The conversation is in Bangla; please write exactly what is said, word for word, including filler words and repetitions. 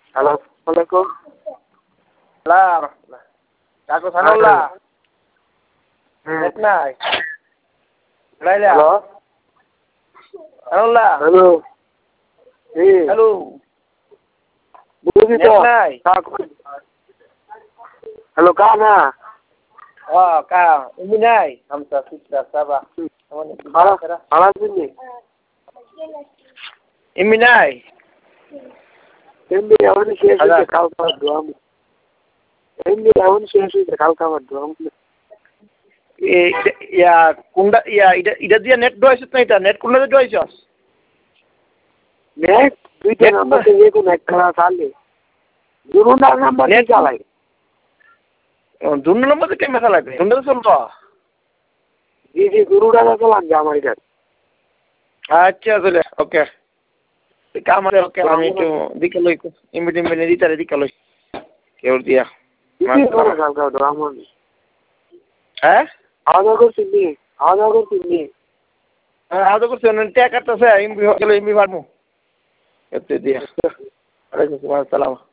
হ্যালো ওয়ালাইকুম সালাম কাকু সানুল্লাহ নেট নাই রাইলা হ্যালো সানুল্লাহ হ্যালো জি হ্যালো বুঝি তো নেট নাই হ্যালো কা না ও কা উমি নাই হামসা সিস্টার সাবা খারাপ খারাপ দিননি ইমি নাই এমনি এমন শেষ হয়েছে কালকে আমার দোয়াম এমনি এমন শেষ হয়েছে কালকে আমার দোয়াম ইয়া কোনটা ইয়া এটা এটা দিয়ে নেট ডোয়াইছিস না এটা নেট কোনটা দিয়ে ডোয়াইছিস নেট দুইটা নাম্বার থেকে যে কোনো একটা চালে দুটার নাম্বার দিয়ে চালাই দুটো নম্বর থেকে মেসা লাগবে দুটো চলতো জি জি দুটা চালান যে আমার এটা আচ্ছা চলে ওকে কাম আছে ওকে আমি একটু দিকে লই ইমিট ইমিট দিতারে দিকে লই কেউ দিয়া হ্যাঁ খাওয়া দাওয়া করছি নি খাওয়া দাওয়া করছি নি হ্যাঁ আদৌ করছি ট্যাগ কাটতেছে এমবি হলে এমবি পারবো এতে দিয়া আলাইকুম আসসালাম